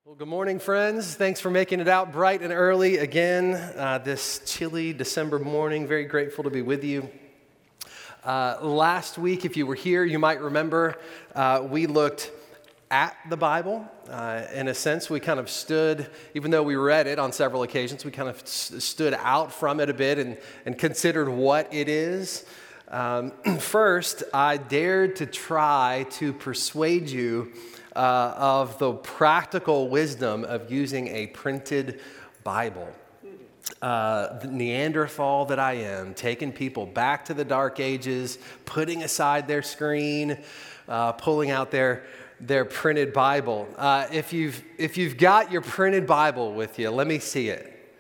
Well, good morning, friends. Thanks for making it out bright and early again this chilly December morning. Very grateful to be with you. Last week, if you were here, you might remember we looked at the Bible. In a sense, we kind of stood, even though we read it on several occasions, we kind of stood out from it a bit and considered what it is. First, I dared to try to persuade you of the practical wisdom of using a printed Bible. The Neanderthal that I am, taking people back to the dark ages, putting aside their screen, pulling out their printed Bible. If you've got your printed Bible with you, let me see it.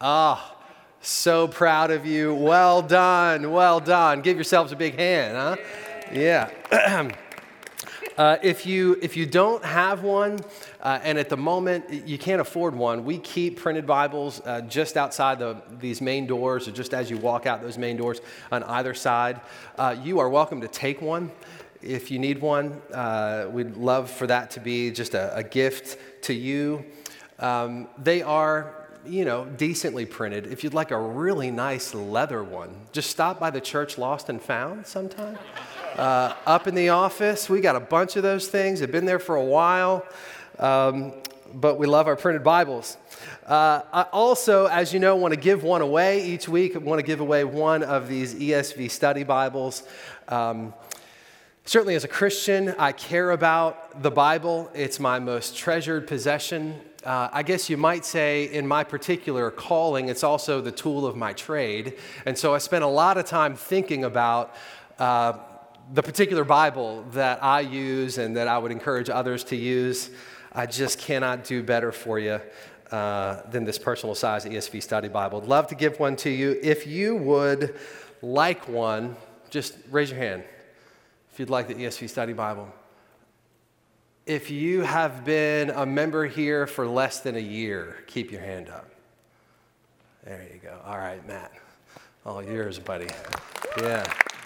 So proud of you. Well done, well done. Give yourselves a big hand, huh? Yeah. If you don't have one, and at the moment you can't afford one, we keep printed Bibles just outside these main doors, or just as you walk out those main doors on either side. You are welcome to take one if you need one. We'd love for that to be just a gift to you. They are, decently printed. If you'd like a really nice leather one, just stop by the church Lost and Found sometime. Up in the office, we got a bunch of those things. They've been there for a while, but we love our printed Bibles. I also, as you know, want to give one away each week. I want to give away one of these ESV study Bibles. Certainly as a Christian, I care about the Bible. It's my most treasured possession. I guess you might say in my particular calling, it's also the tool of my trade. And so I spent a lot of time thinking about the particular Bible that I use and that I would encourage others to use. I just cannot do better for you than this personal size ESV study Bible. I'd love to give one to you. If you would like one, just raise your hand if you'd like the ESV study Bible. If you have been a member here for less than a year, keep your hand up. There you go. All right, Matt. All yours, buddy. Yeah.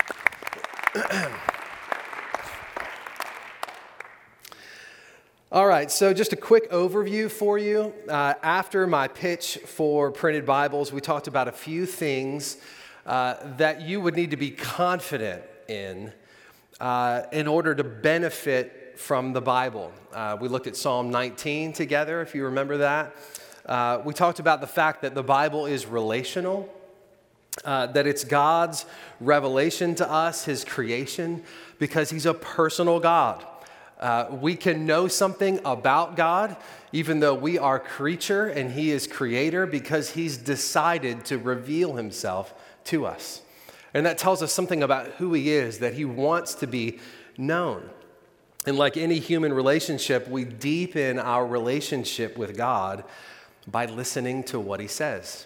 All right, so just a quick overview for you. After my pitch for printed Bibles, we talked about a few things that you would need to be confident in order to benefit from the Bible. We looked at Psalm 19 together, if you remember that. We talked about the fact that the Bible is relational. That it's God's revelation to us, His creation, because He's a personal God. We can know something about God, even though we are creature and He is creator, because He's decided to reveal Himself to us. And that tells us something about who He is, that He wants to be known. And like any human relationship, we deepen our relationship with God by listening to what He says.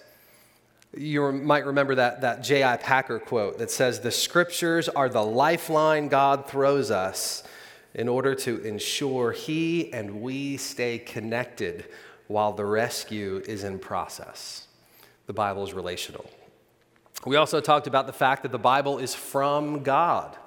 You might remember that J.I. Packer quote that says, "The scriptures are the lifeline God throws us in order to ensure He and we stay connected while the rescue is in process." The Bible is relational. We also talked about the fact that the Bible is from God.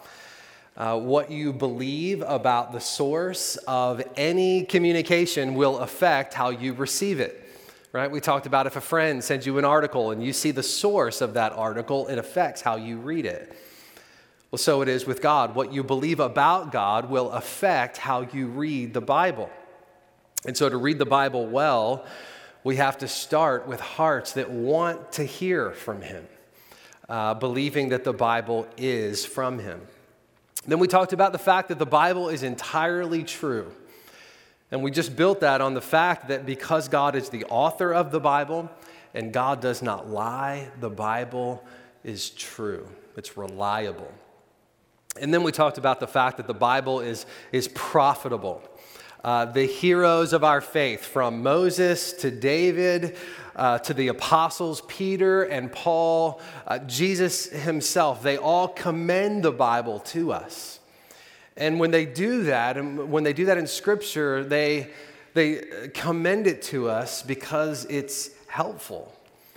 What you believe about the source of any communication will affect how you receive it. Right? We talked about if a friend sends you an article and you see the source of that article, it affects how you read it. Well, so it is with God. What you believe about God will affect how you read the Bible. And so to read the Bible well, we have to start with hearts that want to hear from Him, believing that the Bible is from Him. Then we talked about the fact that the Bible is entirely true. And we just built that on the fact that because God is the author of the Bible and God does not lie, the Bible is true. It's reliable. And then we talked about the fact that the Bible is profitable. The heroes of our faith, from Moses to David to the apostles Peter and Paul, Jesus Himself, they all commend the Bible to us. And when they do that, in Scripture, they commend it to us because it's helpful.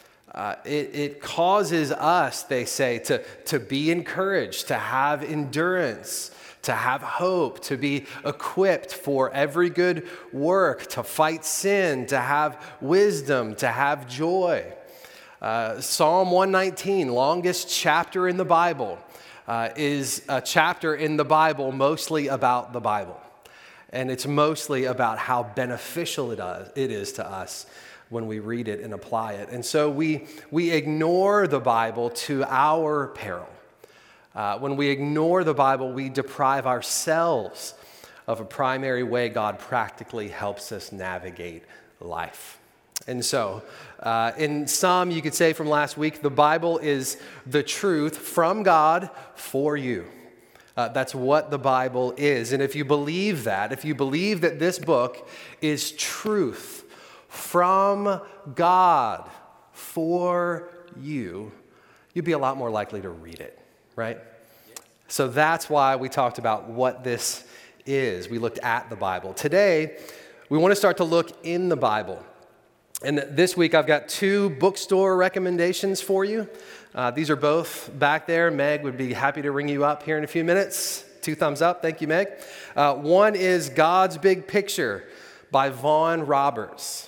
It causes us, they say, to be encouraged, to have endurance, to have hope, to be equipped for every good work, to fight sin, to have wisdom, to have joy. Psalm 119, longest chapter in the Bible, is a chapter in the Bible mostly about the Bible. And it's mostly about how beneficial it is to us when we read it and apply it. And so we ignore the Bible to our peril. When we ignore the Bible, we deprive ourselves of a primary way God practically helps us navigate life. And so, in sum, you could say from last week, the Bible is the truth from God for you. That's what the Bible is. And if you believe that, this book is truth from God for you, you'd be a lot more likely to read it, right? So that's why we talked about what this is. We looked at the Bible. Today, we want to start to look in the Bible. And this week, I've got 2 bookstore recommendations for you. These are both back there. Meg would be happy to ring you up here in a few minutes. 2 thumbs up. Thank you, Meg. One is God's Big Picture by Vaughn Roberts.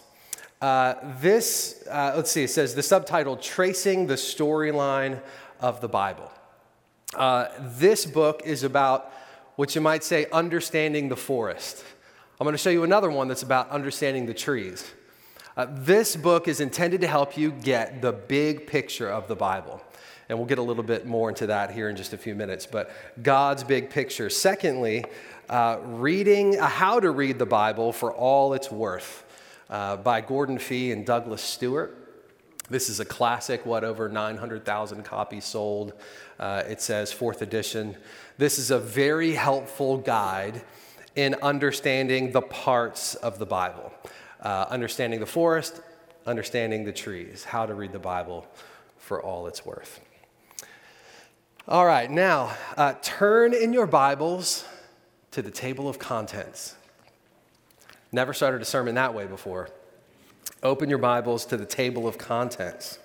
Let's see, it says the subtitle, Tracing the Storyline of the Bible. This book is about what you might say understanding the forest. I'm going to show you another one that's about understanding the trees. This book is intended to help you get the big picture of the Bible. And we'll get a little bit more into that here in just a few minutes. But God's big picture. Secondly, reading How to Read the Bible for All It's Worth by Gordon Fee and Douglas Stewart. This is a classic, over 900,000 copies sold. It says 4th edition. This is a very helpful guide in understanding the parts of the Bible. Understanding the forest, understanding the trees, how to read the Bible for all it's worth. All right, now turn in your Bibles to the table of contents. Never started a sermon that way before. Open your Bibles to the table of contents.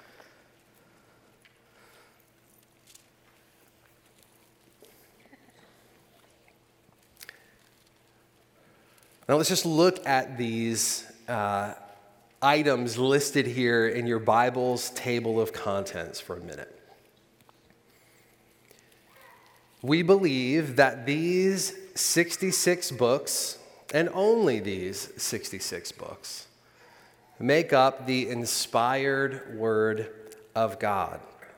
Now let's just look at these items listed here in your Bible's table of contents for a minute. We believe that these 66 books, and only these 66 books, make up the inspired Word of God.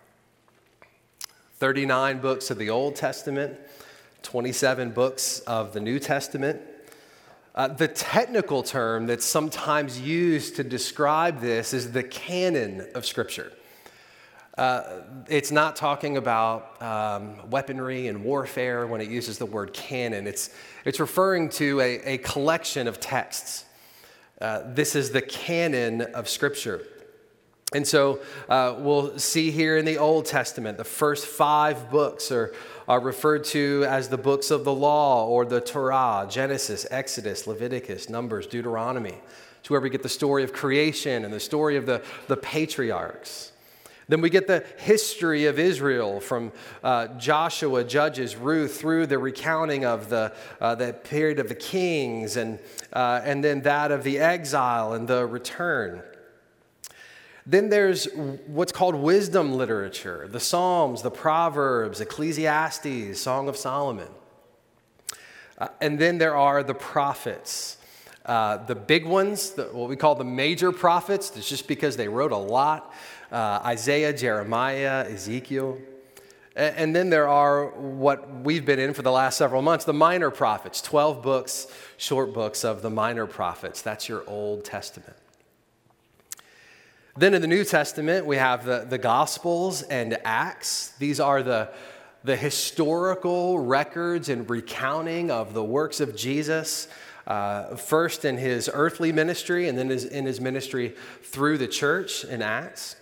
39 books of the Old Testament, 27 books of the New Testament. The technical term that's sometimes used to describe this is the canon of Scripture. It's not talking about weaponry and warfare when it uses the word canon. It's referring to a collection of texts. This is the canon of Scripture. And so we'll see here in the Old Testament, the first 5 books are referred to as the books of the law or the Torah: Genesis, Exodus, Leviticus, Numbers, Deuteronomy. It's where we get the story of creation and the story of the patriarchs. Then we get the history of Israel from Joshua, Judges, Ruth, through the recounting of the period of the kings and then that of the exile and the return. Then there's what's called wisdom literature, the Psalms, the Proverbs, Ecclesiastes, Song of Solomon. And then there are the prophets, the big ones, what we call the major prophets. It's just because they wrote a lot. Isaiah, Jeremiah, Ezekiel. And then there are what we've been in for the last several months, the minor prophets, 12 books, short books of the minor prophets. That's your Old Testament. Then in the New Testament, we have the Gospels and Acts. These are the historical records and recounting of the works of Jesus, first in his earthly ministry and then in his ministry through the church in Acts.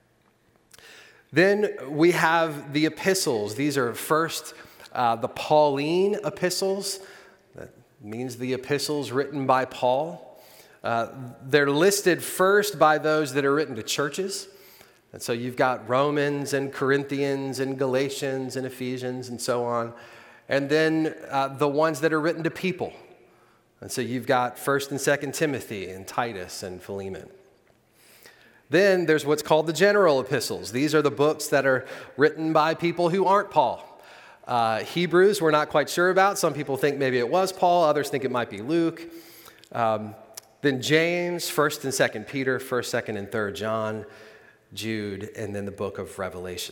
Then we have the epistles. These are first the Pauline epistles. That means the epistles written by Paul. They're listed first by those that are written to churches. And so you've got Romans and Corinthians and Galatians and Ephesians and so on. And then the ones that are written to people. And so you've got 1st and 2nd Timothy and Titus and Philemon. Then there's what's called the general epistles. These are the books that are written by people who aren't Paul. Hebrews, we're not quite sure about. Some people think maybe it was Paul. Others think it might be Luke. Then James, 1st and 2nd Peter, 1st, 2nd, and 3rd John, Jude, and then the book of Revelation.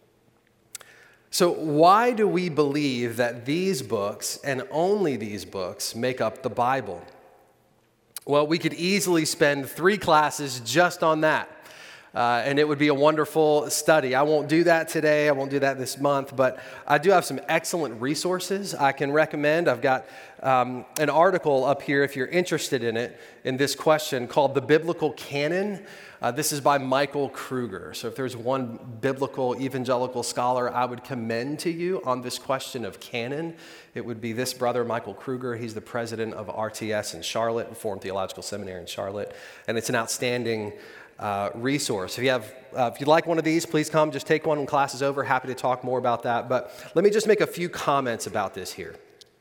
So why do we believe that these books, and only these books, make up the Bible? Well, we could easily spend 3 classes just on that, and it would be a wonderful study. I won't do that today. I won't do that this month, but I do have some excellent resources I can recommend. I've got an article up here, if you're interested in it, in this question called The Biblical Canon. This is by Michael Kruger. So if there's one biblical evangelical scholar I would commend to you on this question of canon, it would be this brother, Michael Kruger. He's the president of RTS in Charlotte, Reformed Theological Seminary in Charlotte, and it's an outstanding resource. If you'd like one of these, please come. Just take one when class is over. Happy to talk more about that. But let me just make a few comments about this here.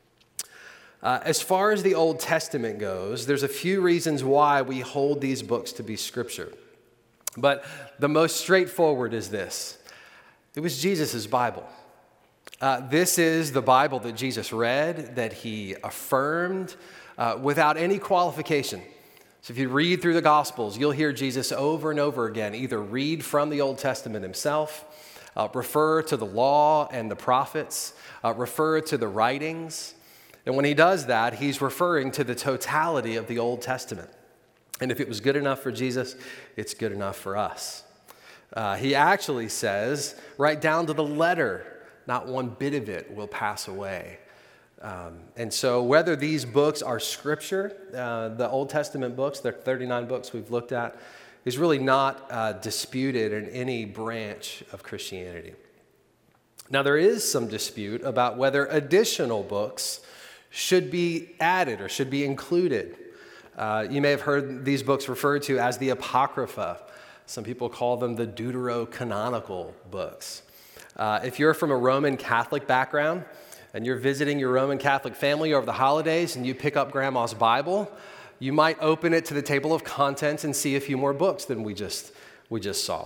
As far as the Old Testament goes, there's a few reasons why we hold these books to be Scripture. But the most straightforward is this. It was Jesus' Bible. This is the Bible that Jesus read, that he affirmed without any qualification. So if you read through the Gospels, you'll hear Jesus over and over again either read from the Old Testament himself, refer to the law and the prophets, refer to the writings. And when he does that, he's referring to the totality of the Old Testament. And if it was good enough for Jesus, it's good enough for us. He actually says, right down to the letter, not one bit of it will pass away. And so whether these books are Scripture, the Old Testament books, the 39 books we've looked at, is really not disputed in any branch of Christianity. Now, there is some dispute about whether additional books should be added or should be included. You may have heard these books referred to as the Apocrypha. Some people call them the Deuterocanonical books. If you're from a Roman Catholic background and you're visiting your Roman Catholic family over the holidays and you pick up Grandma's Bible, you might open it to the table of contents and see a few more books than we just saw.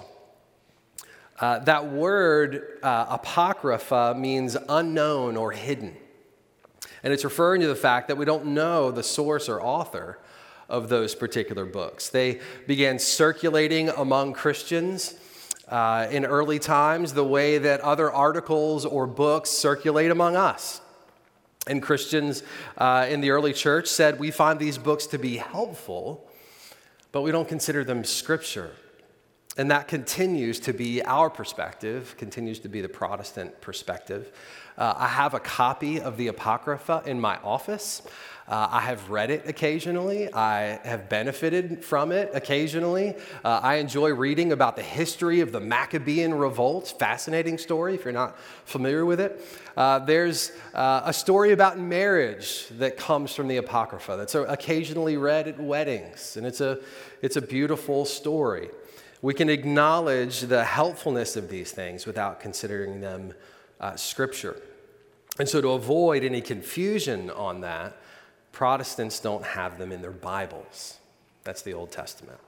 That word Apocrypha means unknown or hidden. And it's referring to the fact that we don't know the source or author of those particular books. They began circulating among Christians in early times the way that other articles or books circulate among us. And Christians in the early church said, we find these books to be helpful, but we don't consider them Scripture. And that continues to be our perspective, continues to be the Protestant perspective. I have a copy of the Apocrypha in my office. I have read it occasionally. I have benefited from it occasionally. I enjoy reading about the history of the Maccabean revolt. Fascinating story if you're not familiar with it. There's a story about marriage that comes from the Apocrypha that's occasionally read at weddings, and it's a beautiful story. We can acknowledge the helpfulness of these things without considering them Scripture. And so to avoid any confusion on that, Protestants don't have them in their Bibles. That's the Old Testament.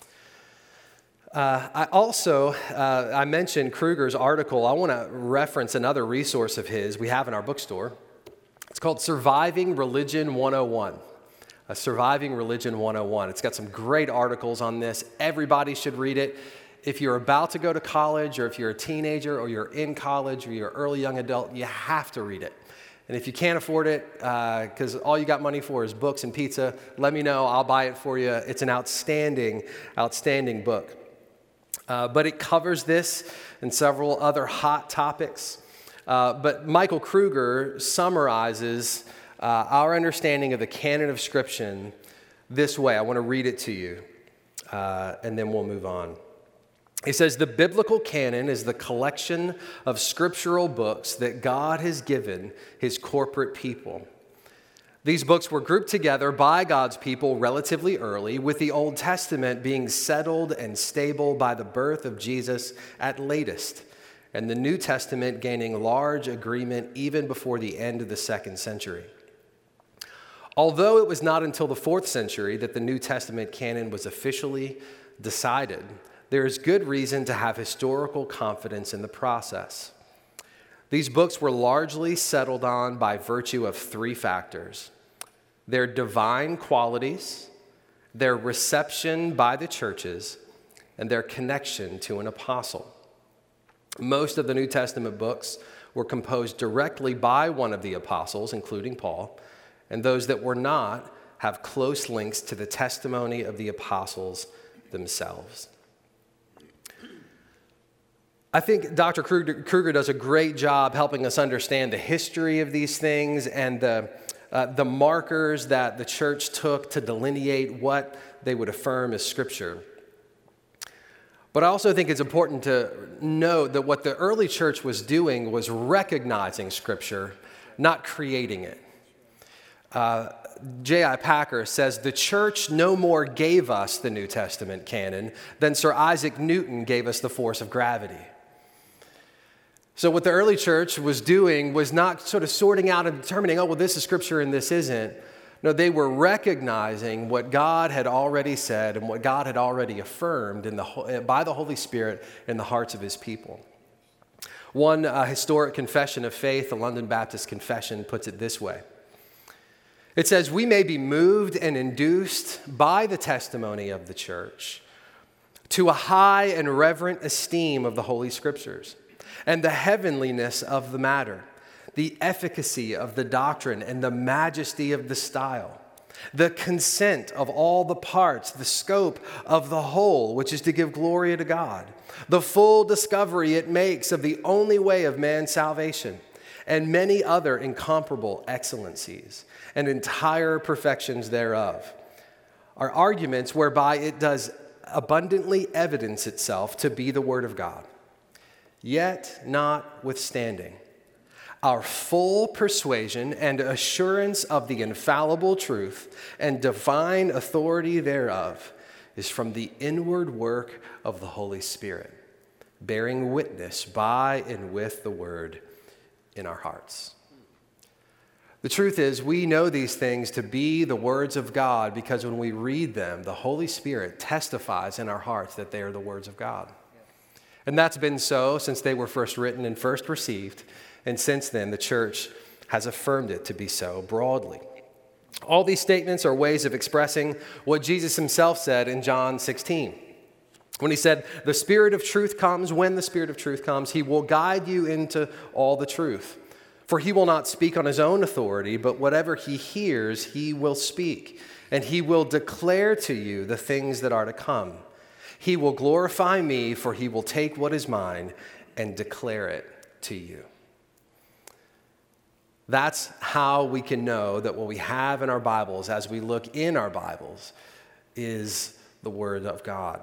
I mentioned Kruger's article. I want to reference another resource of his we have in our bookstore. It's called Surviving Religion 101. Surviving Religion 101. It's got some great articles on this. Everybody should read it. If you're about to go to college, or if you're a teenager, or you're in college, or you're an early young adult, you have to read it. And if you can't afford it, because all you got money for is books and pizza, let me know. I'll buy it for you. It's an outstanding book. But it covers this and several other hot topics. But Michael Kruger summarizes our understanding of the canon of Scripture this way. I want to read it to you, and then we'll move on. He says, the biblical canon is the collection of scriptural books that God has given his corporate people. These books were grouped together by God's people relatively early, with the Old Testament being settled and stable by the birth of Jesus at latest. and the New Testament gaining large agreement even before the end of the 2nd century. Although it was not until the 4th century that the New Testament canon was officially decided, there is good reason to have historical confidence in the process. These books were largely settled on by virtue of 3 factors: their divine qualities, their reception by the churches, and their connection to an apostle. Most of the New Testament books were composed directly by one of the apostles, including Paul, and those that were not have close links to the testimony of the apostles themselves. I think Dr. Kruger does a great job helping us understand the history of these things and the markers that the church took to delineate what they would affirm as Scripture. But I also think it's important to note that what the early church was doing was recognizing Scripture, not creating it. J.I. Packer says, "The church no more gave us the New Testament canon than Sir Isaac Newton gave us the force of gravity." So what the early church was doing was not sort of sorting out and determining, oh, well, this is Scripture and this isn't. No, they were recognizing what God had already said and what God had already affirmed by the Holy Spirit in the hearts of His people. One historic confession of faith, the London Baptist Confession, puts it this way. It says, "We may be moved and induced by the testimony of the church to a high and reverent esteem of the Holy Scriptures and the heavenliness of the matter, the efficacy of the doctrine and the majesty of the style, the consent of all the parts, the scope of the whole, which is to give glory to God, the full discovery it makes of the only way of man's salvation, and many other incomparable excellencies and entire perfections thereof, are arguments whereby it does abundantly evidence itself to be the Word of God. Yet notwithstanding, our full persuasion and assurance of the infallible truth and divine authority thereof is from the inward work of the Holy Spirit, bearing witness by and with the Word in our hearts." The truth is, we know these things to be the words of God because when we read them, the Holy Spirit testifies in our hearts that they are the words of God. And that's been so since they were first written and first received. And since then, the church has affirmed it to be so broadly. All these statements are ways of expressing what Jesus himself said in John 16. When he said, "The Spirit of truth comes, when the Spirit of truth comes, he will guide you into all the truth. For he will not speak on his own authority, but whatever he hears, he will speak. And he will declare to you the things that are to come. He will glorify me, for he will take what is mine and declare it to you." That's how we can know that what we have in our Bibles, as we look in our Bibles, is the Word of God.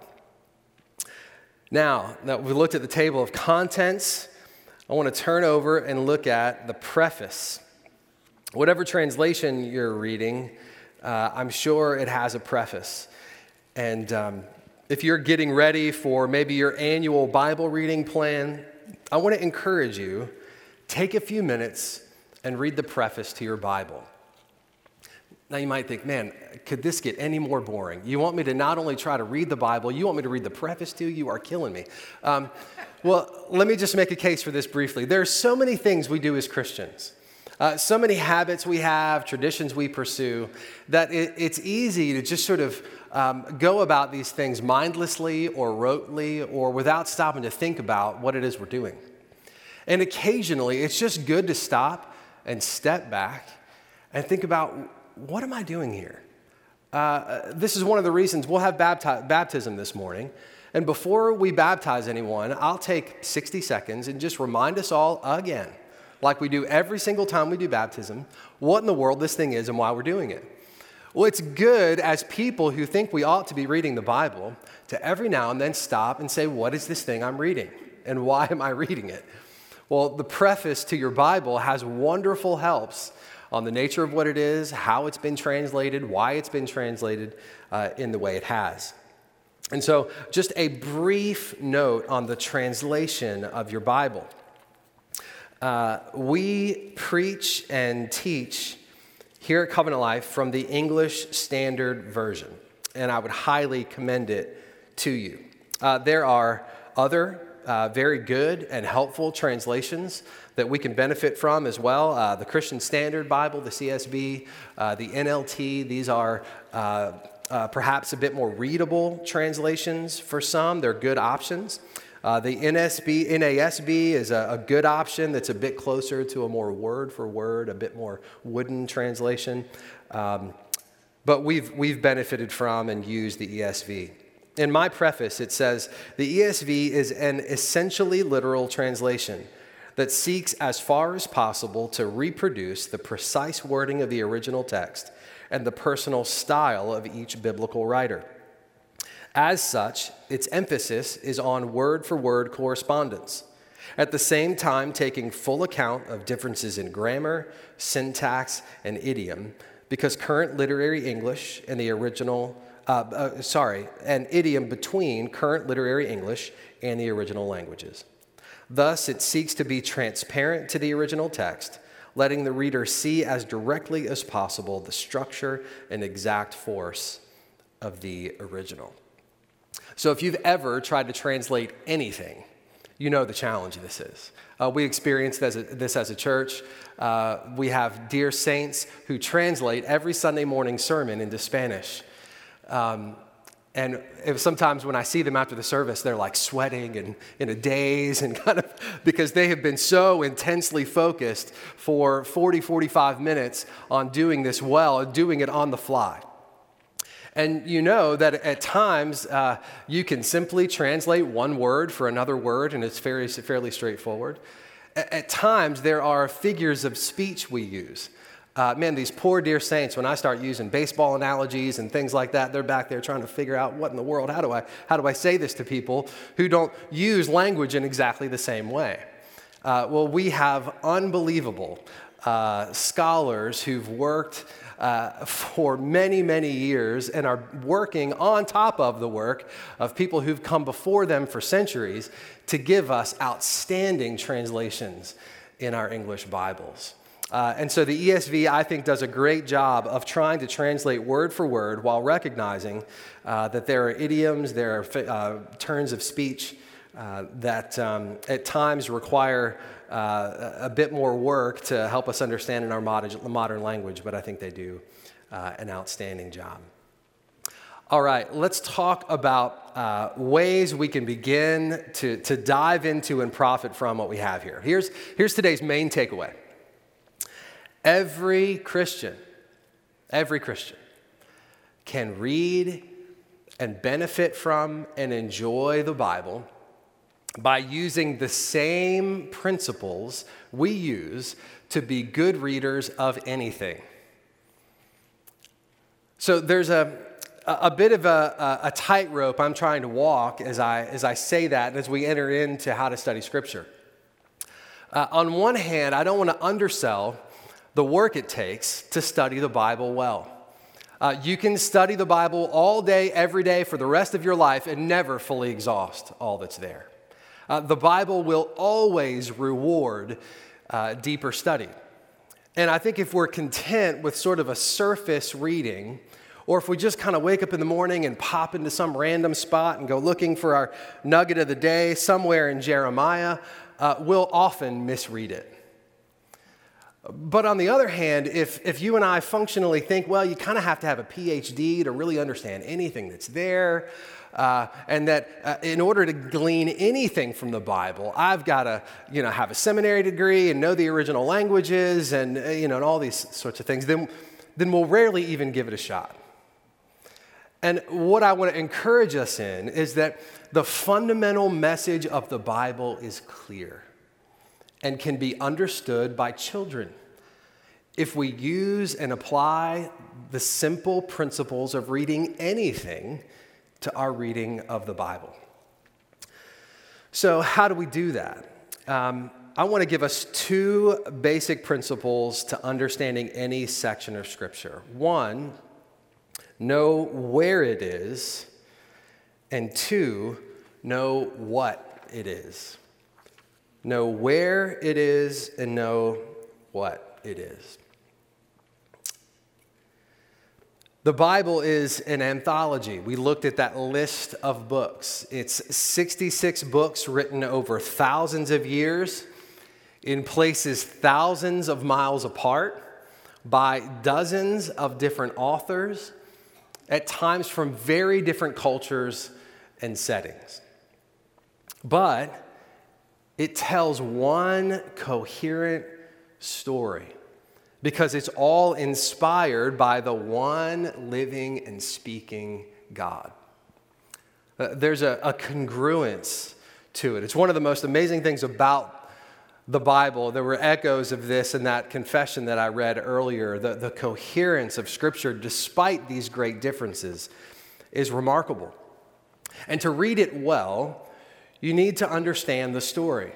Now that we looked at the table of contents, I want to turn over and look at the preface. Whatever translation you're reading, I'm sure it has a preface. And if you're getting ready for maybe your annual Bible reading plan, I want to encourage you, take a few minutes and read the preface to your Bible. Now you might think, man, could this get any more boring? You want me to not only try to read the Bible, you want me to read the preface too? You are killing me. Well, let me just make a case for this briefly. There are so many things we do as Christians, so many habits we have, traditions we pursue, that it's easy to just sort of go about these things mindlessly or rotely or without stopping to think about what it is we're doing. And occasionally, it's just good to stop and step back and think about, what am I doing here? This is one of the reasons we'll have baptism this morning. And before we baptize anyone, I'll take 60 seconds and just remind us all again, like we do every single time we do baptism, what in the world this thing is and why we're doing it. Well, it's good as people who think we ought to be reading the Bible to every now and then stop and say, what is this thing I'm reading? And why am I reading it? Well, the preface to your Bible has wonderful helps on the nature of what it is, how it's been translated, why it's been translated in the way it has. And so just a brief note on the translation of your Bible. We preach and teach here at Covenant Life from the English Standard Version, and I would highly commend it to you. There are other very good and helpful translations that we can benefit from as well. The Christian Standard Bible, the CSB, the NLT, these are perhaps a bit more readable translations for some. They're good options. The NASB is a good option that's a bit closer to a more word for word, a bit more wooden translation. But we've benefited from and used the ESV. In my preface, it says, the ESV is an essentially literal translation that seeks as far as possible to reproduce the precise wording of the original text and the personal style of each biblical writer. As such, its emphasis is on word-for-word correspondence, at the same time taking full account of differences in grammar, syntax, and idiom, because current literary English and the original and idiom between current literary English and the original languages. Thus, it seeks to be transparent to the original text, letting the reader see as directly as possible the structure and exact force of the original. So if you've ever tried to translate anything, you know the challenge this is. We experience this as a church. We have dear saints who translate every Sunday morning sermon into Spanish. And sometimes when I see them after the service, they're like sweating and in a daze and kind of because they have been so intensely focused for 40, 45 minutes on doing this well, doing it on the fly. And you know that at times you can simply translate one word for another word, and it's fairly straightforward. At times there are figures of speech we use. These poor dear saints, when I start using baseball analogies and things like that, they're back there trying to figure out what in the world, how do I say this to people who don't use language in exactly the same way? Well, we have unbelievable scholars who've worked for many, many years and are working on top of the work of people who've come before them for centuries to give us outstanding translations in our English Bibles. And so the ESV, I think, does a great job of trying to translate word for word while recognizing that there are idioms, there are turns of speech that at times require a bit more work to help us understand in our modern language, but I think they do an outstanding job. All right, let's talk about ways we can begin to dive into and profit from what we have here. Here's today's main takeaway. Every Christian can read and benefit from and enjoy the Bible by using the same principles we use to be good readers of anything. So there's a bit of a tightrope I'm trying to walk as I say that and as we enter into how to study Scripture. On one hand, I don't want to undersell the work it takes to study the Bible well. You can study the Bible all day, every day for the rest of your life and never fully exhaust all that's there. The Bible will always reward deeper study. And I think if we're content with sort of a surface reading, or if we just kind of wake up in the morning and pop into some random spot and go looking for our nugget of the day somewhere in Jeremiah, we'll often misread it. But on the other hand, if you and I functionally think, well, you kind of have to have a PhD to really understand anything that's there, and that in order to glean anything from the Bible, I've got to, have a seminary degree and know the original languages and, and all these sorts of things, then we'll rarely even give it a shot. And what I want to encourage us in is that the fundamental message of the Bible is clear and can be understood by children if we use and apply the simple principles of reading anything to our reading of the Bible. So how do we do that? I want to give us two basic principles to understanding any section of Scripture. One, know where it is, And 2, know what it is. Know where it is and know what it is. The Bible is an anthology. We looked at that list of books. It's 66 books written over thousands of years in places thousands of miles apart by dozens of different authors, at times from very different cultures and settings. But it tells one coherent story because it's all inspired by the one living and speaking God. There's a congruence to it. It's one of the most amazing things about the Bible. There were echoes of this in that confession that I read earlier. The coherence of Scripture, despite these great differences, is remarkable. And to read it well, you need to understand the story.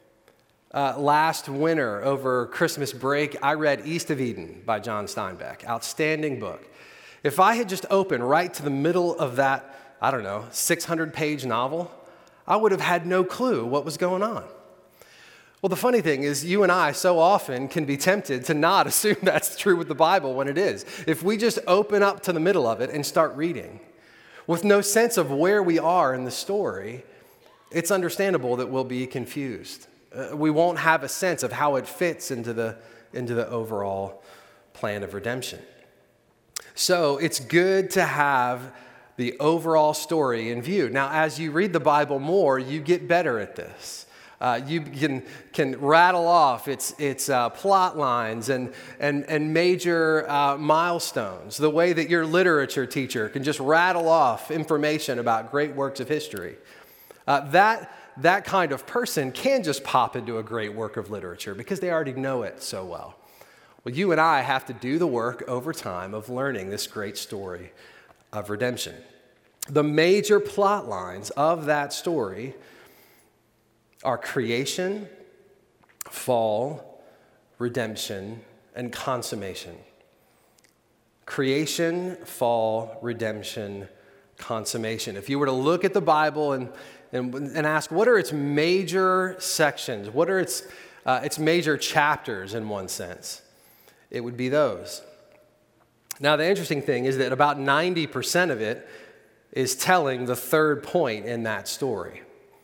Last winter, over Christmas break, I read East of Eden by John Steinbeck. Outstanding book. If I had just opened right to the middle of that, 600-page novel, I would have had no clue what was going on. Well, the funny thing is, you and I so often can be tempted to not assume that's true with the Bible when it is. If we just open up to the middle of it and start reading, with no sense of where we are in the story, it's understandable that we'll be confused. We won't have a sense of how it fits into the overall plan of redemption. So it's good to have the overall story in view. Now, as you read the Bible more, you get better at this. You can rattle off its plot lines and major milestones, the way that your literature teacher can just rattle off information about great works of history. That kind of person can just pop into a great work of literature because they already know it so well. Well, you and I have to do the work over time of learning this great story of redemption. The major plot lines of that story are creation, fall, redemption, and consummation. Creation, fall, redemption, consummation. If you were to look at the Bible and ask, what are its major sections? What are its major chapters in one sense? It would be those. Now, the interesting thing is that about 90% of it is telling the third point in that story,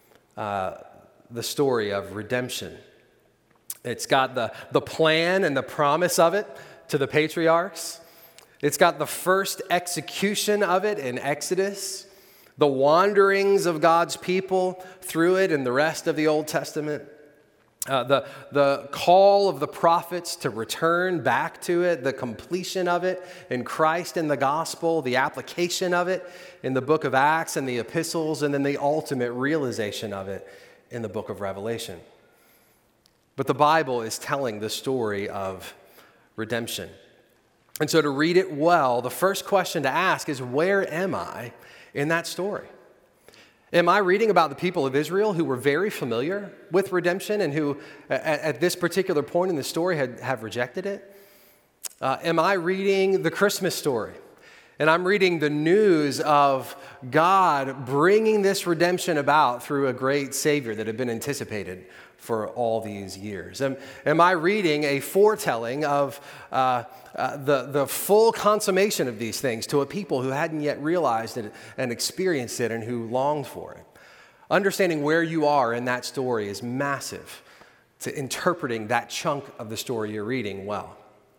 the story of redemption. It's got the plan and the promise of it to the patriarchs. It's got the first execution of it in Exodus, the wanderings of God's people through it in the rest of the Old Testament, the call of the prophets to return back to it, the completion of it in Christ and the gospel, the application of it in the book of Acts and the epistles, and then the ultimate realization of it in the book of Revelation. But the Bible is telling the story of redemption. And so to read it well, the first question to ask is, where am I in that story? Am I reading about the people of Israel who were very familiar with redemption and who at this particular point in the story have rejected it? Am I reading the Christmas story? And I'm reading the news of God bringing this redemption about through a great Savior that had been anticipated for all these years. Am I reading a foretelling of the full consummation of these things to a people who hadn't yet realized it and experienced it and who longed for it? Understanding where you are in that story is massive to interpreting that chunk of the story you're reading well.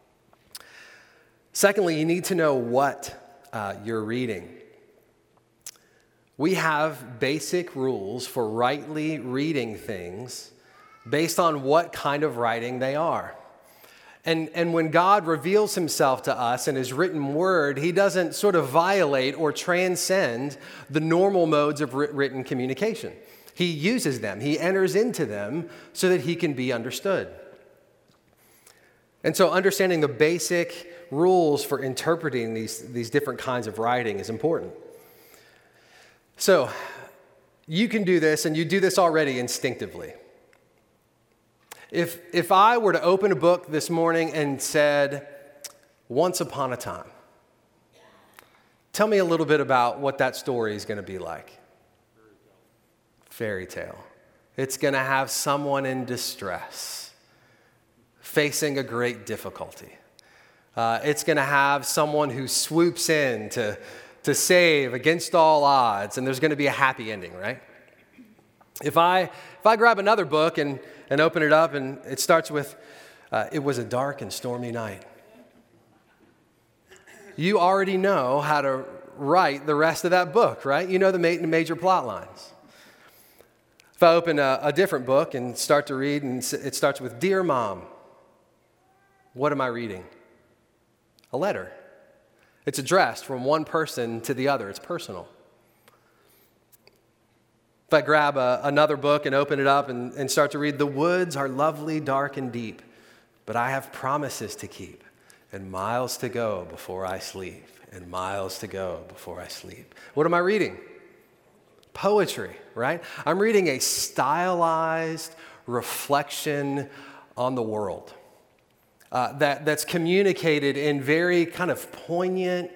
Secondly, you need to know what you're reading. We have basic rules for rightly reading things based on what kind of writing they are. And when God reveals himself to us in his written word, he doesn't sort of violate or transcend the normal modes of written communication. He uses them. He enters into them so that he can be understood. And so understanding the basic rules for interpreting these different kinds of writing is important. So you can do this, and you do this already instinctively. If I were to open a book this morning and said, "Once upon a time," Tell me a little bit about what that story is going to be like. Fairy tale. It's going to have someone in distress, facing a great difficulty. It's going to have someone who swoops in to save against all odds, and there's going to be a happy ending, right? If I grab another book and open it up, and it starts with, it was a dark and stormy night. You already know how to write the rest of that book, right? You know the major plot lines. If I open a different book and start to read, and it starts with, Dear Mom, what am I reading? A letter. It's addressed from one person to the other. It's personal. If I grab another book and open it up and start to read, the woods are lovely, dark, and deep, but I have promises to keep and miles to go before I sleep, and miles to go before I sleep. What am I reading? Poetry, right? I'm reading a stylized reflection on the world that's communicated in very kind of poignant,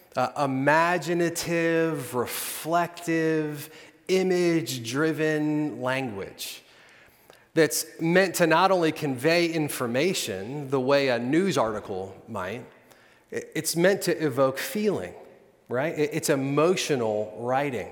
imaginative, reflective, image-driven language that's meant to not only convey information the way a news article might, it's meant to evoke feeling, right? It's emotional writing.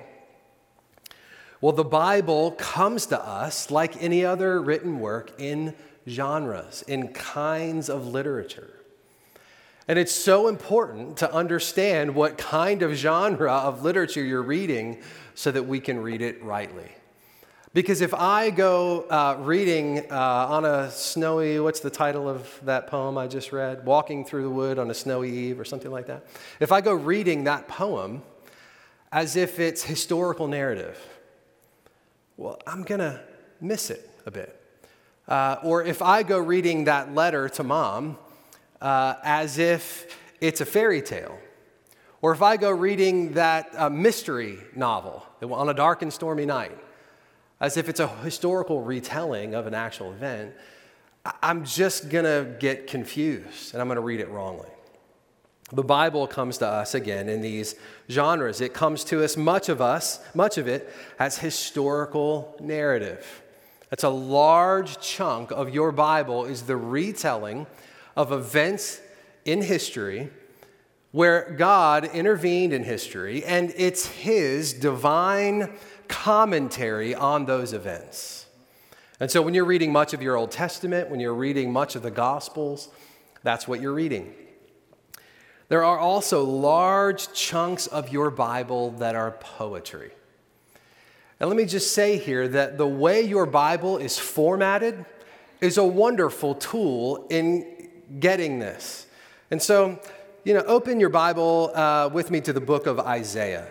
Well, the Bible comes to us like any other written work in genres, in kinds of literature. And it's so important to understand what kind of genre of literature you're reading so that we can read it rightly. Because if I go reading on a snowy, what's the title of that poem I just read? Walking Through the Wood on a Snowy Eve or something like that. If I go reading that poem as if it's historical narrative, well, I'm going to miss it a bit. Or if I go reading that letter to Mom as if it's a fairy tale, or if I go reading that mystery novel on a dark and stormy night, as if it's a historical retelling of an actual event, I'm just going to get confused and I'm going to read it wrongly. The Bible comes to us again in these genres. It comes to us, much of it, as historical narrative. That's a large chunk of your Bible is the retelling of events in history where God intervened in history, and it's His divine commentary on those events. And so when you're reading much of your Old Testament, when you're reading much of the Gospels, that's what you're reading. There are also large chunks of your Bible that are poetry. And let me just say here that the way your Bible is formatted is a wonderful tool in getting this. And so, open your Bible with me to the book of Isaiah.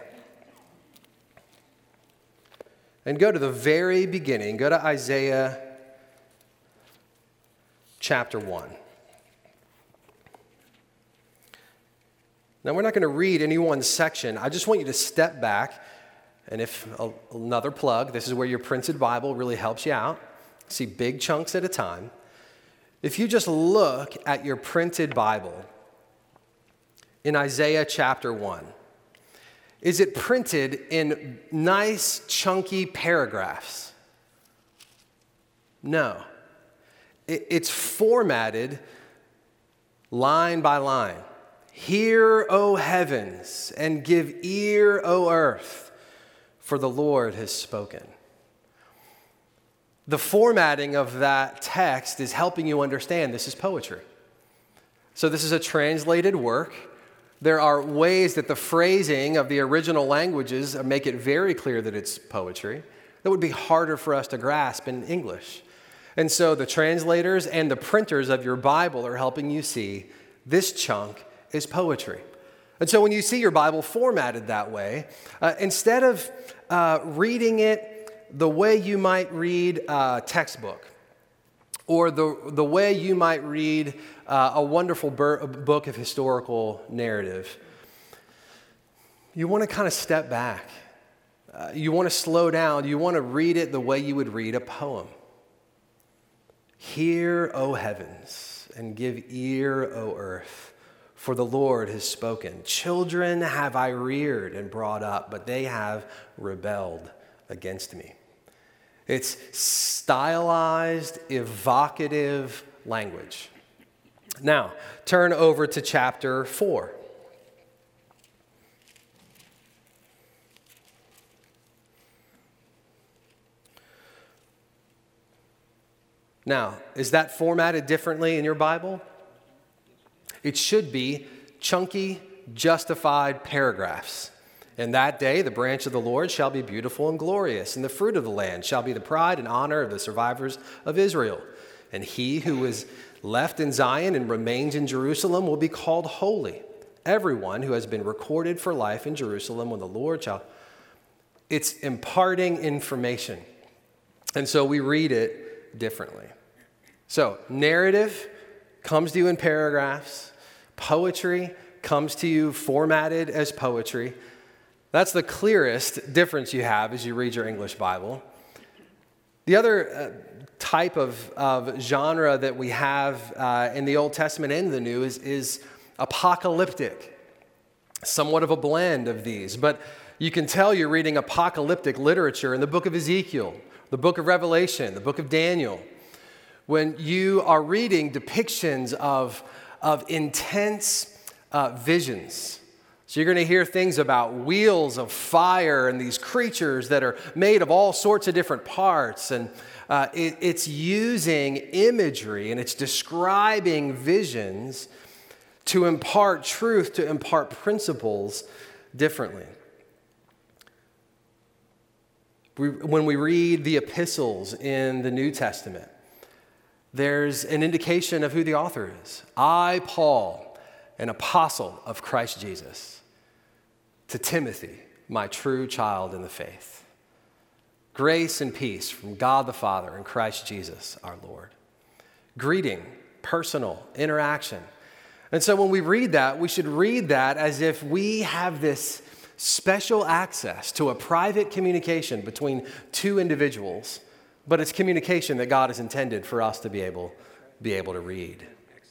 And go to the very beginning. Go to Isaiah chapter 1. Now, we're not going to read any one section. I just want you to step back. And if another plug, this is where your printed Bible really helps you out. See big chunks at a time. If you just look at your printed Bible in Isaiah chapter 1, is it printed in nice, chunky paragraphs? No. It's formatted line by line. Hear, O heavens, and give ear, O earth, for the Lord has spoken. The formatting of that text is helping you understand this is poetry. So this is a translated work. There are ways that the phrasing of the original languages make it very clear that it's poetry that would be harder for us to grasp in English. And so the translators and the printers of your Bible are helping you see this chunk is poetry. And so when you see your Bible formatted that way, instead of reading it the way you might read a textbook, or the way you might read a wonderful book of historical narrative, you want to kind of step back. You want to slow down. You want to read it the way you would read a poem. Hear, O heavens, and give ear, O earth, for the Lord has spoken. Children have I reared and brought up, but they have rebelled against me. It's stylized, evocative language. Now, turn over to chapter 4. Now, is that formatted differently in your Bible? It should be chunky, justified paragraphs. In that day, the branch of the Lord shall be beautiful and glorious, and the fruit of the land shall be the pride and honor of the survivors of Israel. And he who is left in Zion and remains in Jerusalem will be called holy. Everyone who has been recorded for life in Jerusalem when the Lord shall... It's imparting information. And so we read it differently. So narrative comes to you in paragraphs. Poetry comes to you formatted as poetry. That's the clearest difference you have as you read your English Bible. The other type of genre that we have in the Old Testament and the New is apocalyptic, somewhat of a blend of these. But you can tell you're reading apocalyptic literature in the book of Ezekiel, the book of Revelation, the book of Daniel, when you are reading depictions of intense visions. So you're going to hear things about wheels of fire and these creatures that are made of all sorts of different parts. And it's using imagery and it's describing visions to impart truth, to impart principles differently. When we read the epistles in the New Testament, there's an indication of who the author is. I, Paul, an apostle of Christ Jesus, to Timothy, my true child in the faith. Grace and peace from God the Father and Christ Jesus our Lord. Greeting, personal interaction. And so when we read that, we should read that as if we have this special access to a private communication between two individuals, but it's communication that God has intended for us to be able to read.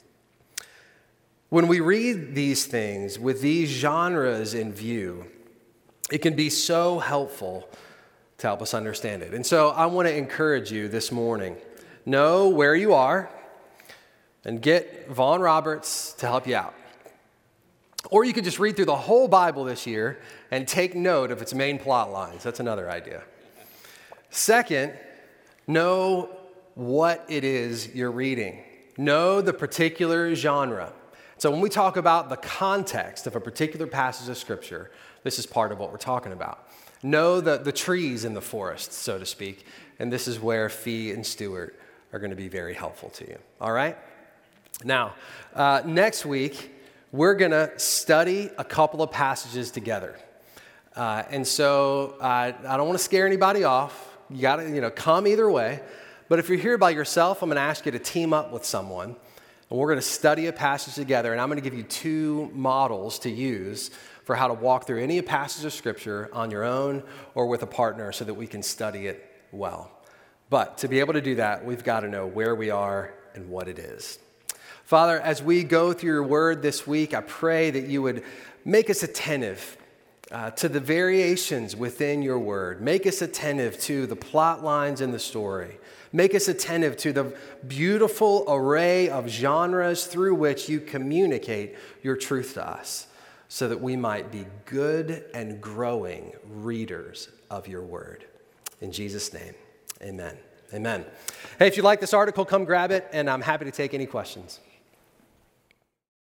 When we read these things with these genres in view, it can be so helpful to help us understand it. And so I want to encourage you this morning, know where you are and get Vaughn Roberts to help you out. Or you could just read through the whole Bible this year and take note of its main plot lines. That's another idea. Second, know what it is you're reading. Know the particular genre. So when we talk about the context of a particular passage of Scripture, this is part of what we're talking about. Know the trees in the forest, so to speak, and this is where Fee and Stuart are going to be very helpful to you. All right? Now, next week, we're going to study a couple of passages together. And so I don't want to scare anybody off. You got to, come either way. But if you're here by yourself, I'm going to ask you to team up with someone. And we're going to study a passage together, and I'm going to give you two models to use for how to walk through any passage of Scripture on your own or with a partner so that we can study it well. But to be able to do that, we've got to know where we are and what it is. Father, as we go through your word this week, I pray that you would make us attentive to the variations within your word. Make us attentive to the plot lines in the story. Make us attentive to the beautiful array of genres through which you communicate your truth to us so that we might be good and growing readers of your word. In Jesus' name, amen. Amen. Hey, if you like this article, come grab it, and I'm happy to take any questions.